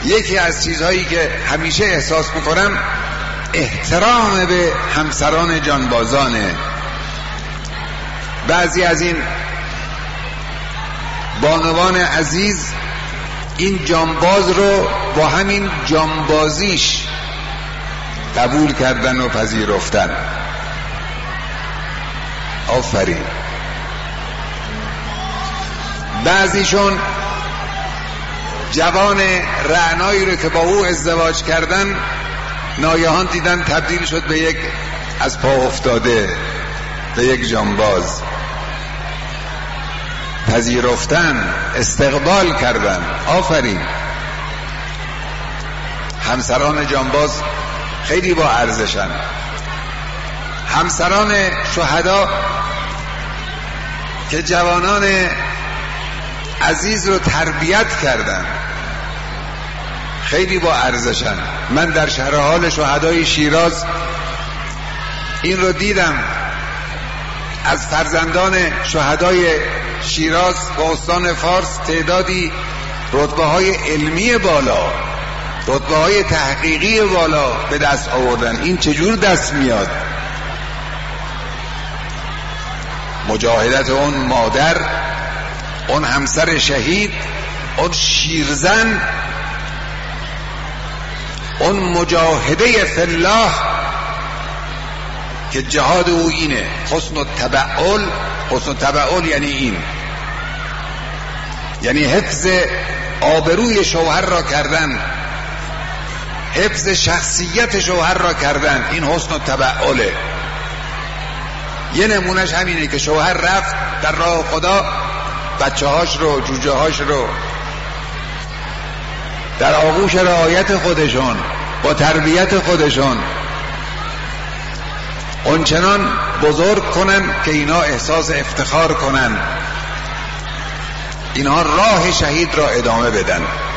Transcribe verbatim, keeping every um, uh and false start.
یکی از چیزهایی که همیشه احساس میکنم احترام به همسران جانبازانه. بعضی از این بانوان عزیز این جانباز رو با همین جانبازیش قبول کردن و پذیرفتن. آفرین. بعضیشون جوان رعنایی رو که با او ازدواج کردن ناگهان دیدن تبدیل شد به یک از پا افتاده، به یک جانباز. پذیرفتن، استقبال کردن. آفرین. همسران جانباز خیلی با ارزشن. همسران شهدا که جوانان عزیز رو تربیت کردن خیلی با ارزشن. من در شهر حال شهدای شیراز این رو دیدم. از فرزندان شهدای شیراز و استان فارس تعدادی رتبه های علمی بالا، رتبه های تحقیقی بالا به دست آوردن. این چجور دست میاد؟ مجاهدت اون مادر، اون همسر شهید، اون شیرزن، اون مجاهده فی الله که جهاد او اینه. حسن التبعل. حسن التبعل یعنی این، یعنی حفظ آبروی شوهر را کردن، حفظ شخصیت شوهر را کردن. این حسن التبعله. یه نمونش همینه که شوهر رفت در راه خدا، بچه هاش رو، جوجه هاش رو در آغوش رعایت خودشون، با تربیت خودشون اونچنان بزرگ کنن که اینا احساس افتخار کنن، اینها راه شهید را ادامه بدن.